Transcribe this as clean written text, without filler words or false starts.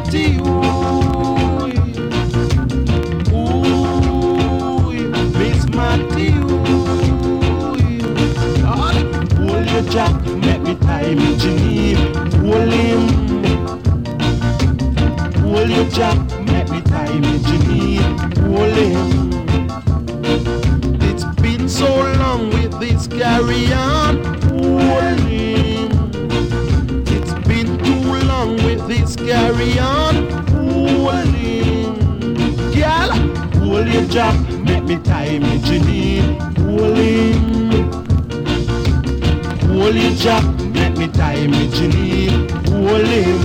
Matty, ooh, Miss Matty, ooh. Hold your jack, make me time in Geneva. Hold him. Hold your jack, make me time in Geneva. Hold him. It's been so long with this carry on. Hold him. It's been too long with this carry on. Hold him. Girl, hold your jack, make me time in Geneva. Hold him. Hold your jack, make me time in Geneva. Hold him.